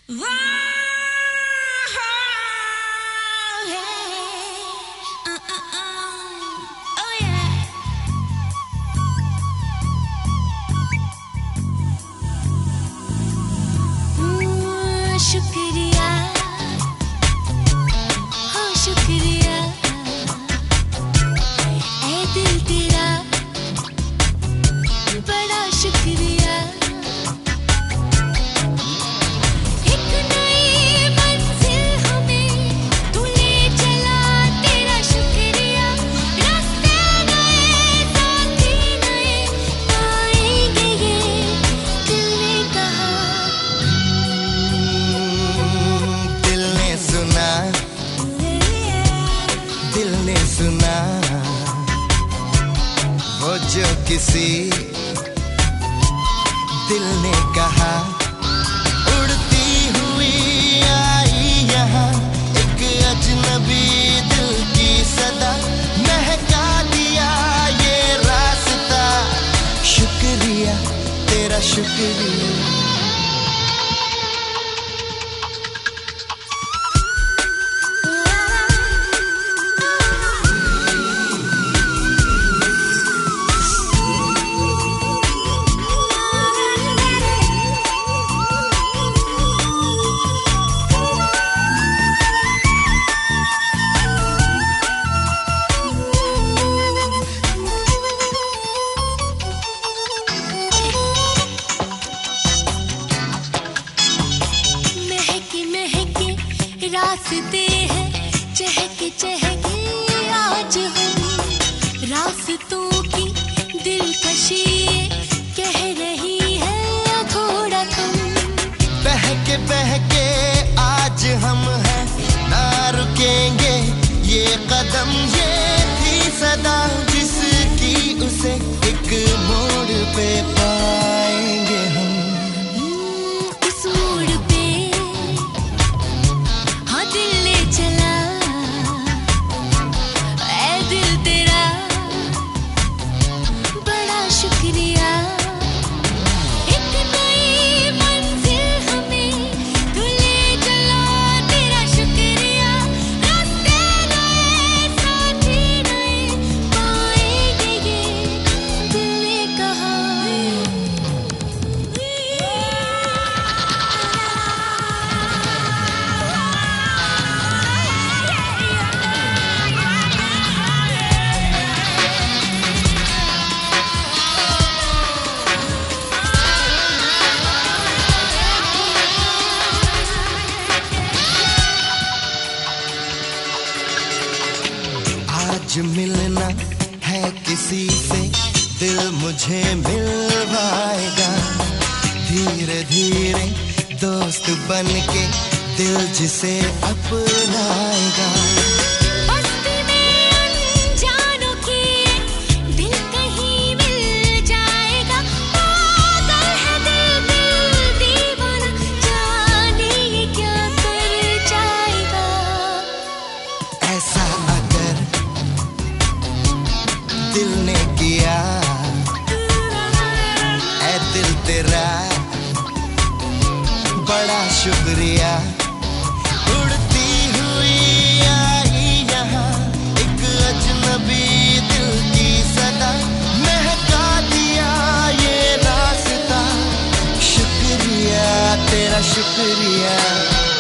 शुक्रिया, हो शुक्रिया, ऐ दिल तेरा बड़ा शुक्रिया। एक नई मंजिल हमें तू ले चला, तेरा शुक्रिया। रास्ते नए, साथी नए पाएंगे ये, दिल ने कहा। दिल ने सुना वो जो किसी दिल ने कहा। उड़ती हुई आई यहाँ एक अजनबी दिल की सदा, महका दिया ये रास्ता। शुक्रिया तेरा शुक्रिया। रास्ते हैं चहके चहके आज हम, रास्तों की दिलकशी कह रही है थोड़ा कम। बहके आज हम हैं, ना रुकेंगे ये कदम। ये थी सदा जिसकी उसे एक मोड़ पे पाएंगे हम। इस मोड़ पे शुक्रिया। एक नई मंजिल हमें तू ले चला, तेरा शुक्रिया। रास्ते नए, साथी नए पाएंगे ये, दिल ने कहा। आज मिलना है किसी से, दिल मुझे मिलवाएगा। धीरे धीरे दोस्त बन के दिल जिसे अपनाएगा। बस्ती में अनजानों की दिल कहीं मिल जाएगा। पागल है दिल, दिल दीवाना, जाने ये क्या कर जाएगा। ऐसा दिल ने किया, ऐ दिल तेरा बड़ा शुक्रिया। उड़ती हुई आई यहाँ एक अजनबी दिल की सदा, महका दिया ये रास्ता। शुक्रिया तेरा शुक्रिया।